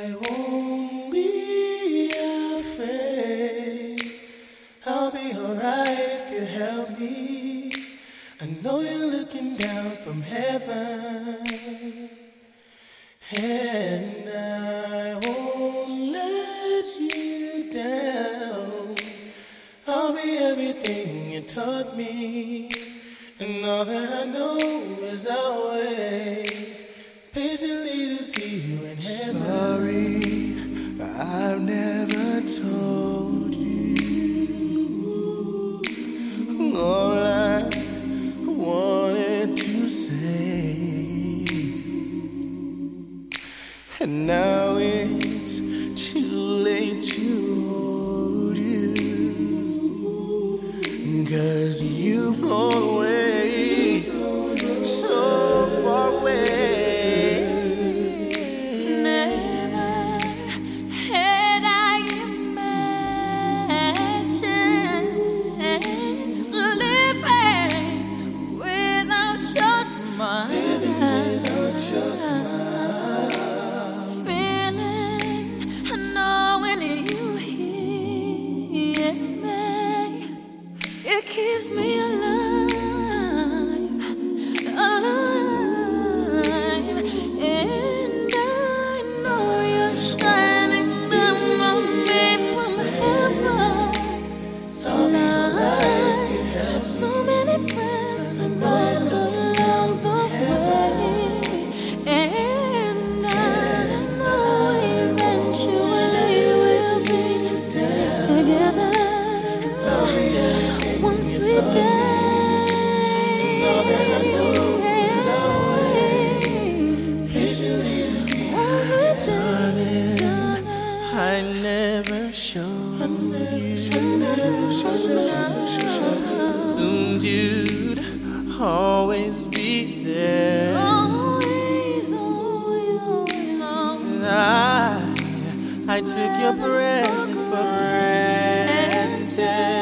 won't be afraid. I'll be alright if you help me. I know you're looking down from heaven, and I won't let you down. I'll be everything you taught me, and all that I know is I'll wait patiently to see you in heaven. Sorry, I've never told you all I wanted to say, and now it's too late to hold you, 'cause you've flown away, so far away. Keeps me alive, alive, and I know you're shining down on me from heaven. Like so many friends, we lost along the way, and I know eventually we'll be together. Once we die, all that I know is I'll wait patiently to see you. once we die, I never showed assumed you'd always be there. always, always, always, always. I took your presence for granted.